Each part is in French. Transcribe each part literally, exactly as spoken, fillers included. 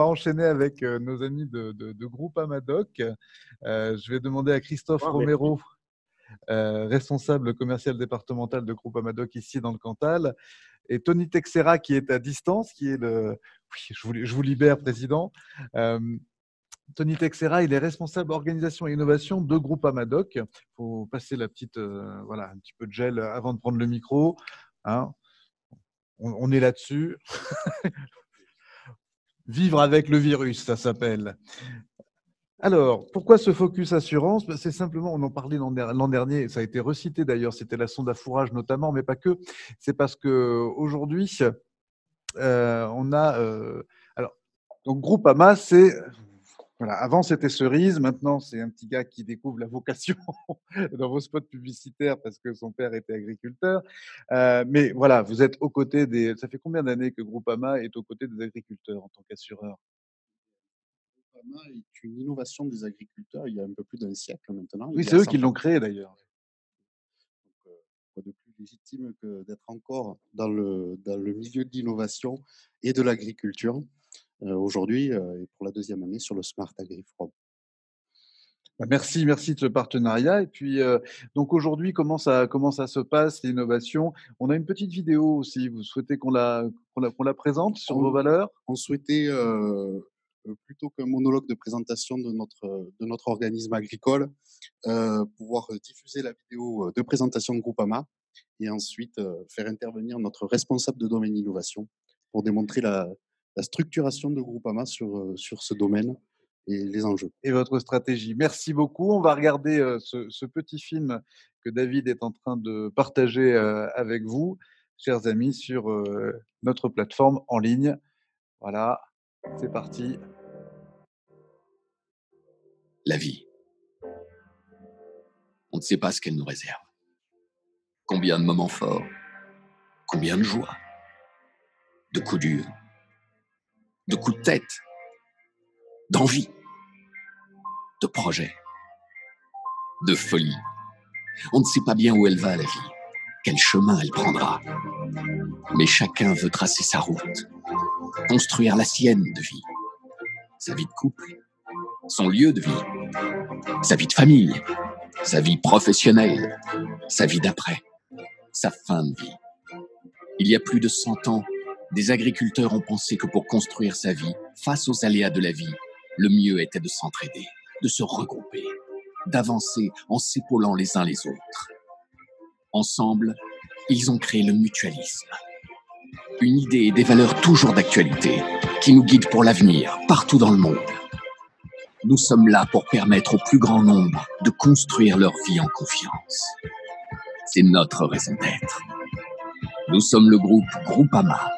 enchaîner avec euh, nos amis de, de, de groupe Amadoc. Euh, je vais demander à Christophe Ah, Romero, euh, responsable commercial départemental de groupe Amadoc ici dans le Cantal, et Tony Texera qui est à distance, qui est le... Oui, je vous, je vous libère, président. Euh, Tony Texera, il est responsable organisation et innovation de groupe Amadoc. Il faut passer la petite, euh, voilà, un petit peu de gel avant de prendre le micro. Hein. On, on est là-dessus. Vivre avec le virus, ça s'appelle. Alors, pourquoi ce focus assurance? C'est simplement, on en parlait l'an dernier, ça a été recité d'ailleurs, c'était la sonde à fourrage notamment, mais pas que. C'est parce qu'aujourd'hui, euh, on a... Euh, alors, donc Groupama, c'est... Voilà, avant c'était Cerise, maintenant c'est un petit gars qui découvre la vocation dans vos spots publicitaires parce que son père était agriculteur. Euh, mais voilà, vous êtes aux côtés des... Ça fait combien d'années que Groupama est aux côtés des agriculteurs en tant qu'assureur? Groupama est une innovation des agriculteurs il y a un peu plus d'un siècle maintenant. Oui, Il y c'est a eux qui cent l'ont ans. créé d'ailleurs. Donc, euh, quoi de plus légitime que d'être encore dans le, dans le milieu de l'innovation et de l'agriculture euh, aujourd'hui euh, et pour la deuxième année sur le Smart AgriFrom. Merci, merci de ce partenariat. Et puis, euh, donc aujourd'hui, comment ça, comment ça se passe, l'innovation? On a une petite vidéo aussi. Vous souhaitez qu'on la, qu'on la, qu'on la présente sur On, vos valeurs? on souhaitait, euh, euh, plutôt qu'un monologue de présentation de notre, de notre organisme agricole, euh, pouvoir diffuser la vidéo de présentation de Groupama et ensuite euh, faire intervenir notre responsable de domaine innovation pour démontrer la, la structuration de Groupama sur, euh, sur ce domaine et les enjeux. Et votre stratégie. Merci beaucoup. On va regarder euh, ce, ce petit film que David est en train de partager euh, avec vous, chers amis, sur euh, notre plateforme en ligne. Voilà, c'est parti. La vie. On ne sait pas ce qu'elle nous réserve. Combien de moments forts, combien de joie, de coups durs, de coups de tête, d'envie, de projets, de folie. On ne sait pas bien où elle va, la vie, quel chemin elle prendra. Mais chacun veut tracer sa route, construire la sienne de vie, sa vie de couple, son lieu de vie, sa vie de famille, sa vie professionnelle, sa vie d'après, sa fin de vie. Il y a plus de cent ans, des agriculteurs ont pensé que pour construire sa vie, face aux aléas de la vie, le mieux était de s'entraider, de se regrouper, d'avancer en s'épaulant les uns les autres. Ensemble, ils ont créé le mutualisme. Une idée et des valeurs toujours d'actualité qui nous guident pour l'avenir, partout dans le monde. Nous sommes là pour permettre au plus grand nombre de construire leur vie en confiance. C'est notre raison d'être. Nous sommes le groupe Groupama.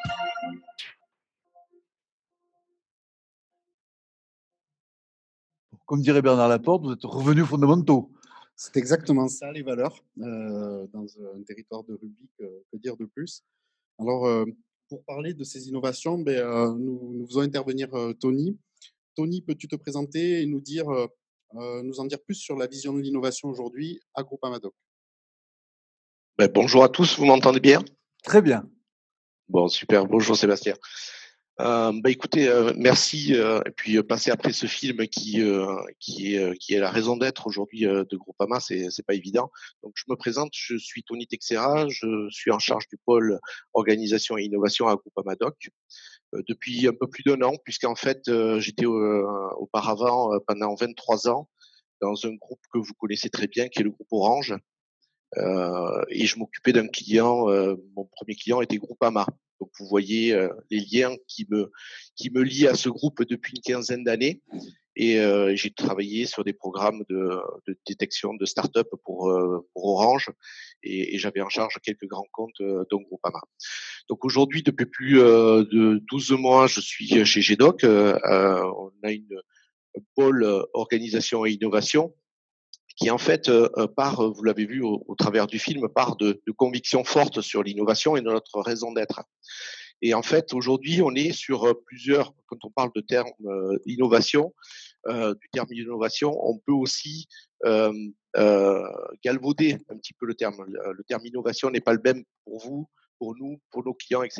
Comme dirait Bernard Laporte, vous êtes revenus aux fondamentaux. C'est exactement ça, les valeurs, euh, dans un territoire de rugby, que, que dire de plus. Alors, euh, pour parler de ces innovations, ben, euh, nous, nous faisons intervenir euh, Tony. Tony, peux-tu te présenter et nous, dire, euh, euh, nous en dire plus sur la vision de l'innovation aujourd'hui à Groupe Amadoc? Ben, bonjour à tous, vous m'entendez bien? Très bien. Bon, super, bonjour Sébastien. Euh, bah écoutez, euh, merci. Euh, et puis euh, passer après ce film qui euh, qui est euh, qui est la raison d'être aujourd'hui euh, de Groupama, c'est c'est pas évident. Donc je me présente, je suis Tony Texera, je suis en charge du pôle organisation et innovation à Groupama Doc euh, depuis un peu plus d'un an, puisqu'en fait euh, j'étais euh, auparavant euh, pendant vingt-trois ans dans un groupe que vous connaissez très bien, qui est le groupe Orange. Euh, et je m'occupais d'un client, euh, mon premier client était Groupama. Donc vous voyez euh, les liens qui me qui me lient à ce groupe depuis une quinzaine d'années. Et euh, j'ai travaillé sur des programmes de, de détection de start-up pour euh, pour Orange, et, et j'avais en charge quelques grands comptes euh, dont Groupama. Donc aujourd'hui, depuis plus euh, de douze mois, je suis chez G doc. Euh, on a une un pôle organisation et innovation qui en fait euh, part, vous l'avez vu au, au travers du film, part de, de convictions fortes sur l'innovation et de notre raison d'être. Et en fait, aujourd'hui, on est sur plusieurs, quand on parle de terme euh, innovation, euh, du terme innovation, on peut aussi euh, euh, galvauder un petit peu le terme. Le, le terme innovation n'est pas le même pour vous, pour nous, pour nos clients, et cetera.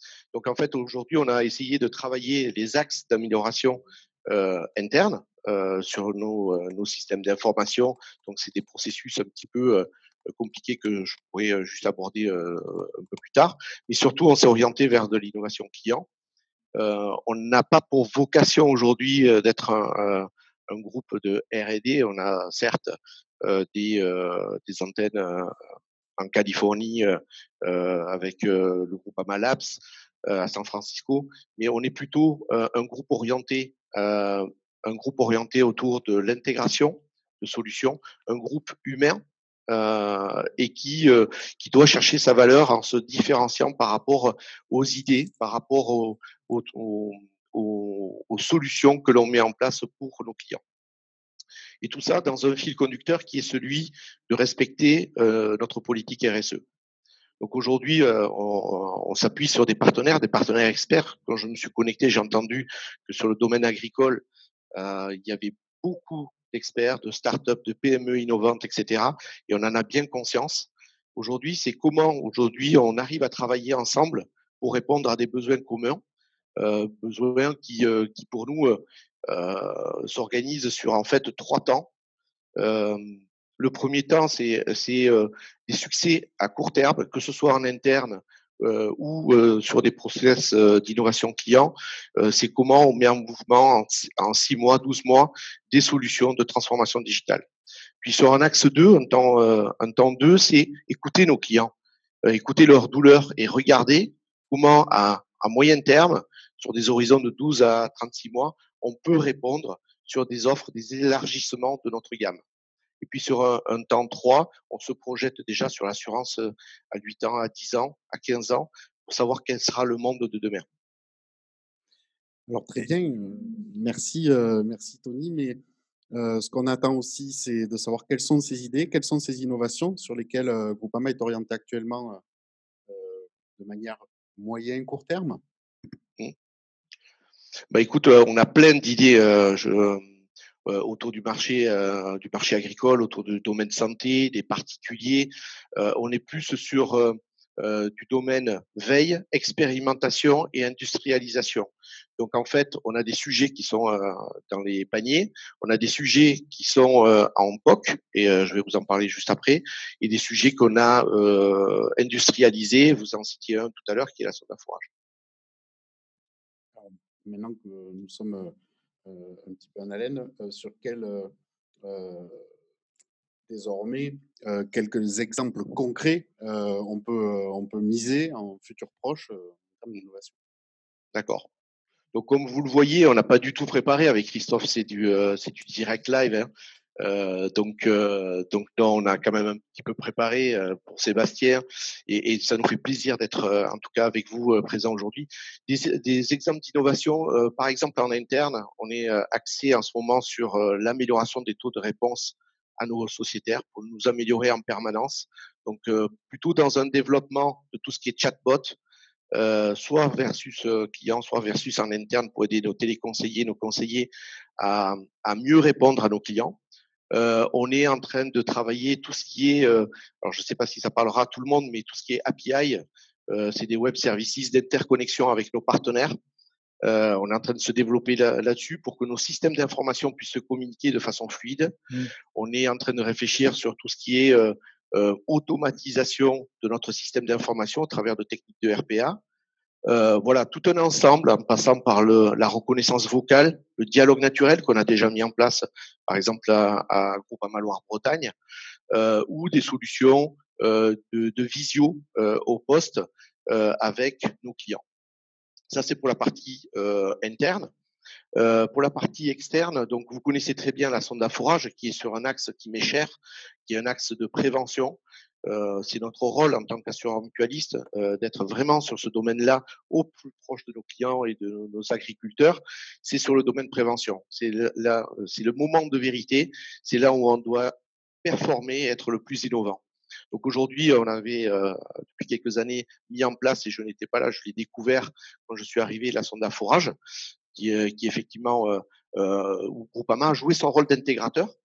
Donc en fait, aujourd'hui, on a essayé de travailler les axes d'amélioration euh, internes euh, sur nos, euh, nos systèmes d'information. Donc c'est des processus un petit peu euh, compliqués que je pourrais euh, juste aborder euh, un peu plus tard. Mais surtout, on s'est orienté vers de l'innovation client. Euh, on n'a pas pour vocation aujourd'hui euh, d'être un, un, un groupe de R et D. On a certes euh, des, euh, des antennes euh, en Californie euh, euh, avec euh, le groupe Amalabs euh, à San Francisco, mais on est plutôt euh, un groupe orienté, euh, un groupe orienté autour de l'intégration de solutions, un groupe humain euh, et qui euh, qui doit chercher sa valeur en se différenciant par rapport aux idées, par rapport aux, aux, aux, aux solutions que l'on met en place pour nos clients. Et tout ça dans un fil conducteur qui est celui de respecter euh, notre politique R S E. Donc aujourd'hui, euh, on, on s'appuie sur des partenaires, des partenaires experts. Quand je me suis connecté, j'ai entendu que sur le domaine agricole, euh, il y avait beaucoup d'experts, de start-up, de P M E innovantes, et cetera. Et on en a bien conscience. Aujourd'hui, c'est comment aujourd'hui on arrive à travailler ensemble pour répondre à des besoins communs, euh, besoins qui, euh, qui pour nous euh, euh, s'organisent sur en fait trois temps. Euh, le premier temps, c'est c'est euh, des succès à court terme, que ce soit en interne euh, ou euh, sur des process euh, d'innovation client. Euh, c'est comment on met en mouvement en, en six mois, douze mois, des solutions de transformation digitale. Puis sur un axe deux, un temps, euh, un temps deux, c'est écouter nos clients, euh, écouter leurs douleurs et regarder comment à, à moyen terme, sur des horizons de douze à trente-six mois, on peut répondre sur des offres, des élargissements de notre gamme. Et puis sur un, un temps trois, on se projette déjà sur l'assurance à huit ans, à dix ans, à quinze ans, pour savoir quel sera le monde de demain. Alors très bien, euh, merci, euh, merci Tony, mais euh, ce qu'on attend aussi, c'est de savoir quelles sont ces idées, quelles sont ces innovations sur lesquelles euh, Groupama est orienté actuellement euh, de manière moyen court terme. Mmh. Bah écoute, euh, on a plein d'idées euh, je, euh, autour du marché, euh, du marché agricole, autour du domaine santé, des particuliers. Euh, on est plus sur euh, euh, du domaine veille, expérimentation et industrialisation. Donc en fait, on a des sujets qui sont euh, dans les paniers, on a des sujets qui sont euh, en P O C, et euh, je vais vous en parler juste après, et des sujets qu'on a euh, industrialisés. Vous en citiez un tout à l'heure, qui est la sonde à fourrage. Maintenant que nous sommes euh, un petit peu en haleine, euh, sur quel euh, désormais euh, quelques exemples concrets euh, on, peut, euh, on peut miser en futur proche euh, en termes d'innovation. D'accord. Donc comme vous le voyez, on n'a pas du tout préparé avec Christophe, c'est du euh, c'est du direct live. Hein. Euh, donc euh, donc non, on a quand même un petit peu préparé euh, pour Sébastien et, et ça nous fait plaisir d'être euh, en tout cas avec vous euh, présent aujourd'hui. Des, des exemples d'innovation, euh, par exemple en interne, on est euh, axé en ce moment sur euh, l'amélioration des taux de réponse à nos sociétaires pour nous améliorer en permanence. Donc euh, plutôt dans un développement de tout ce qui est chatbot. Euh, soit versus euh, client, soit versus en interne pour aider nos téléconseillers, nos conseillers à, à mieux répondre à nos clients. Euh, on est en train de travailler tout ce qui est, euh, alors je ne sais pas si ça parlera à tout le monde, mais tout ce qui est A P I, euh, c'est des web services d'interconnexion avec nos partenaires. Euh, on est en train de se développer là, là-dessus pour que nos systèmes d'information puissent se communiquer de façon fluide. Mmh. On est en train de réfléchir sur tout ce qui est euh, euh, automatisation de notre système d'information à travers de techniques de R P A. Euh, voilà, tout un ensemble en passant par le, la reconnaissance vocale, le dialogue naturel qu'on a déjà mis en place, par exemple à, à Groupama Loire-Bretagne, euh, ou des solutions euh, de, de visio euh, au poste euh, avec nos clients. Ça, c'est pour la partie euh, interne. Euh, pour la partie externe, donc vous connaissez très bien la sonde à fourrage qui est sur un axe qui m'est cher, qui est un axe de prévention. Euh, c'est notre rôle en tant qu'assureur mutualiste euh, d'être vraiment sur ce domaine-là au plus proche de nos clients et de nos agriculteurs. C'est sur le domaine prévention. C'est là, c'est le moment de vérité. C'est là où on doit performer, être le plus innovant. Donc aujourd'hui, on avait euh, depuis quelques années mis en place, et je n'étais pas là, je l'ai découvert quand je suis arrivé, la sonde à fourrage, qui, qui effectivement euh, euh, où Groupama a joué son rôle d'intégrateur.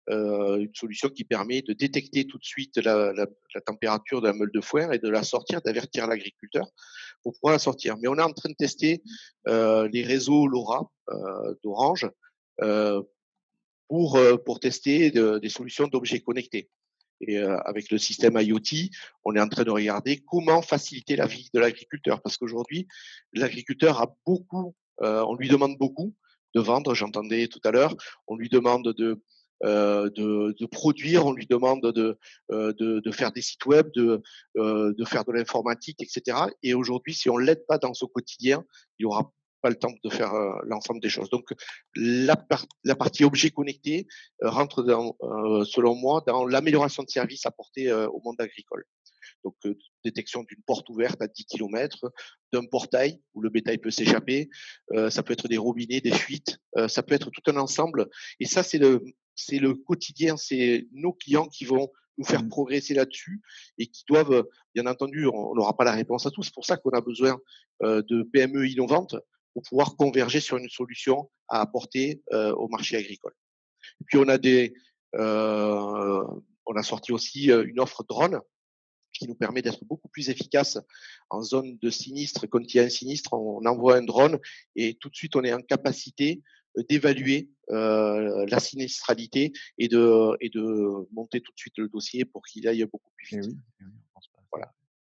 euh, une solution qui permet de détecter tout de suite la, la, la température de la meule de foin et de la sortir, d'avertir l'agriculteur pour pouvoir la sortir. Mais on est en train de tester euh, les réseaux LoRa euh, d'Orange euh, pour, euh, pour tester de, des solutions d'objets connectés. Et euh, avec le système IoT, on est en train de regarder comment faciliter la vie de l'agriculteur. Parce qu'aujourd'hui, l'agriculteur a beaucoup, euh, on lui demande beaucoup de vendre, j'entendais tout à l'heure, on lui demande de, euh, de, de produire, on lui demande de, euh, de, de faire des sites web, de, euh, de faire de l'informatique, et cetera. Et aujourd'hui, si on l'aide pas dans son quotidien, il aura pas le temps de faire euh, l'ensemble des choses. Donc, la, par la partie objet connecté euh, rentre, dans, euh, selon moi, dans l'amélioration de services apportés euh, au monde agricole. Donc, euh, détection d'une porte ouverte à dix kilomètres, d'un portail où le bétail peut s'échapper. Euh, ça peut être des robinets, des fuites. Euh, ça peut être tout un ensemble. Et ça, c'est le, c'est le quotidien. C'est nos clients qui vont nous faire progresser là-dessus et qui doivent, bien entendu, on n'aura pas la réponse à tout. C'est pour ça qu'on a besoin euh, de P M E innovantes pour pouvoir converger sur une solution à apporter euh, au marché agricole. Et puis on a des, euh, on a sorti aussi une offre drone qui nous permet d'être beaucoup plus efficace en zone de sinistre. Quand il y a un sinistre, on envoie un drone et tout de suite on est en capacité d'évaluer euh, la sinistralité et de, et de monter tout de suite le dossier pour qu'il aille beaucoup plus vite. Et oui, et oui, on pense pas. Voilà.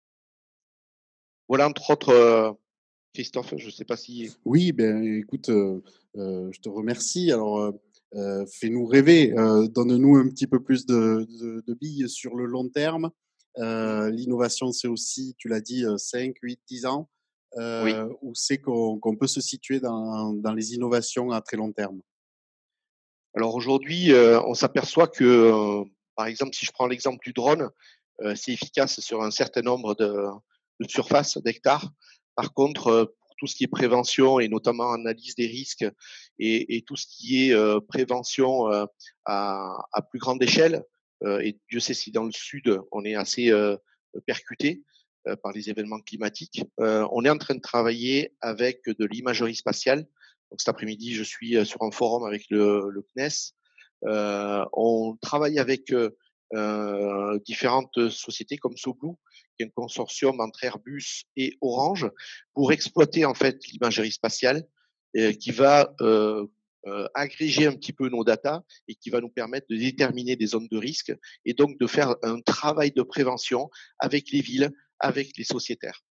Voilà entre autres. Euh, Christophe, je ne sais pas si… Oui, ben écoute, euh, euh, je te remercie. Alors, euh, euh, fais-nous rêver, euh, donne-nous un petit peu plus de, de, de billes sur le long terme. Euh, l'innovation, c'est aussi, tu l'as dit, cinq, huit, dix ans. Oui. Euh, où c'est qu'on qu'on peut se situer dans, dans les innovations à très long terme? Alors aujourd'hui, euh, on s'aperçoit que, euh, par exemple, si je prends l'exemple du drone, euh, c'est efficace sur un certain nombre de, de surfaces, d'hectares. Par contre, euh, pour tout ce qui est prévention et notamment analyse des risques et, et tout ce qui est euh, prévention euh, à, à plus grande échelle, euh, et Dieu sait si dans le sud on est assez euh, percuté euh, par les événements climatiques, euh, on est en train de travailler avec de l'imagerie spatiale. Donc cet après-midi, je suis sur un forum avec le, le C N E S. Euh, on travaille avec euh, différentes sociétés comme SoBlue, qui est un consortium entre Airbus et Orange, pour exploiter en fait l'imagerie spatiale euh, qui va euh, euh, agréger un petit peu nos datas et qui va nous permettre de déterminer des zones de risque et donc de faire un travail de prévention avec les villes, avec les sociétaires.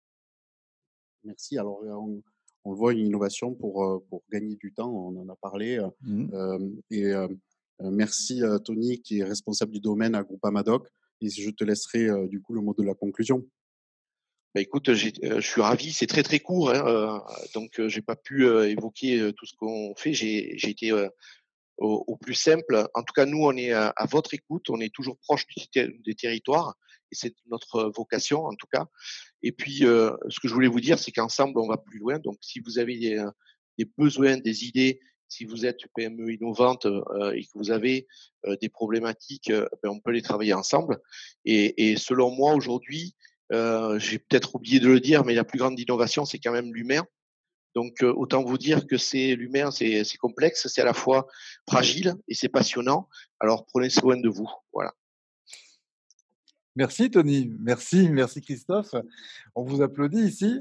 Merci. Alors, on, on voit une innovation pour, pour gagner du temps, on en a parlé. Mmh. Euh, et euh, merci Tony, qui est responsable du domaine à Groupama Doc. Et je te laisserai euh, du coup le mot de la conclusion. Bah écoute, euh, je suis ravi, c'est très très court, hein, euh, donc euh, j'ai pas pu euh, évoquer euh, tout ce qu'on fait. J'ai été euh, au, au plus simple. En tout cas, nous, on est à, à votre écoute, on est toujours proche du, des territoires et c'est notre vocation en tout cas. Et puis, euh, ce que je voulais vous dire, c'est qu'ensemble, on va plus loin. Donc, si vous avez des, des besoins, des idées, si vous êtes P M E innovante euh, et que vous avez euh, des problématiques, euh, ben, on peut les travailler ensemble. Et, et selon moi, aujourd'hui, euh, j'ai peut-être oublié de le dire, mais la plus grande innovation, c'est quand même l'humain. Donc, euh, autant vous dire que c'est l'humain, c'est complexe, c'est à la fois fragile et c'est passionnant. Alors, prenez soin de vous. Voilà. Merci Tony, merci, merci Christophe. On vous applaudit ici.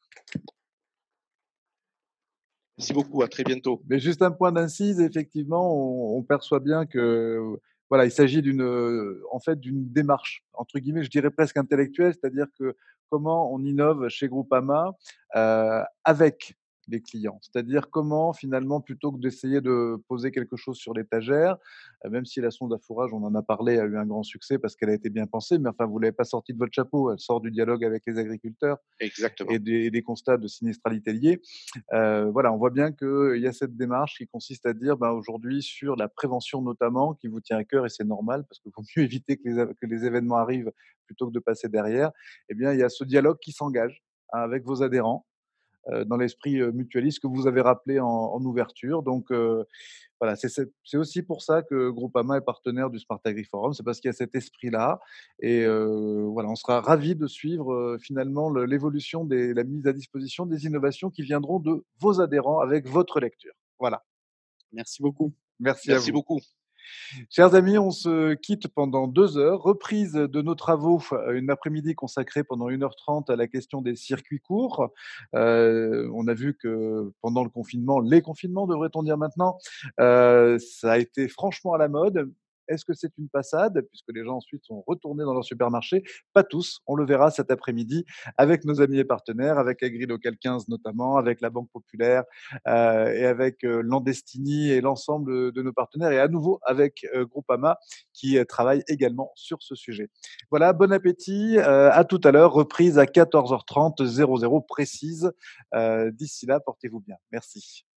Merci beaucoup, à très bientôt. Mais juste un point d'incise, effectivement, on, on perçoit bien que voilà, il s'agit d'une en fait d'une démarche entre guillemets, je dirais presque intellectuelle, c'est-à-dire que comment on innove chez Groupama euh, avec les clients, c'est-à-dire comment finalement plutôt que d'essayer de poser quelque chose sur l'étagère, euh, même si la sonde à fourrage, on en a parlé, a eu un grand succès parce qu'elle a été bien pensée, mais enfin vous l'avez pas sortie de votre chapeau, elle sort du dialogue avec les agriculteurs. Exactement. Et des, et des constats de sinistralité liés. Euh, voilà, on voit bien qu'il y a cette démarche qui consiste à dire, ben, aujourd'hui, sur la prévention notamment, qui vous tient à cœur, et c'est normal, parce qu'il vaut mieux éviter que les, que les événements arrivent plutôt que de passer derrière, eh bien, il y a ce dialogue qui s'engage hein, avec vos adhérents, euh, dans l'esprit euh, mutualiste que vous avez rappelé en, en ouverture. Donc, euh, voilà, c'est aussi pour ça que Groupama est partenaire du Smart Agri Forum, c'est parce qu'il y a cet esprit-là. Et euh, voilà, on sera ravis de suivre euh, finalement l'évolution de la mise à disposition des innovations qui viendront de vos adhérents avec votre lecture. Voilà. Merci beaucoup. Merci à Merci vous. beaucoup. Chers amis, on se quitte pendant deux heures. Reprise de nos travaux, euh, une après-midi consacrée pendant une heure trente à la question des circuits courts. Euh, on a vu que pendant le confinement, les confinements devrait-on dire maintenant, euh, ça a été franchement à la mode. Est-ce que c'est une passade, puisque les gens ensuite sont retournés dans leur supermarché? Pas tous, on le verra cet après-midi avec nos amis et partenaires, avec AgriLocal quinze notamment, avec la Banque Populaire euh, et avec euh, Landestini et l'ensemble de nos partenaires, et à nouveau avec euh, Groupama qui euh, travaille également sur ce sujet. Voilà, bon appétit, euh, à tout à l'heure, reprise à quatorze heures trente, zéro zéro précise. Euh, D'ici là, portez-vous bien. Merci.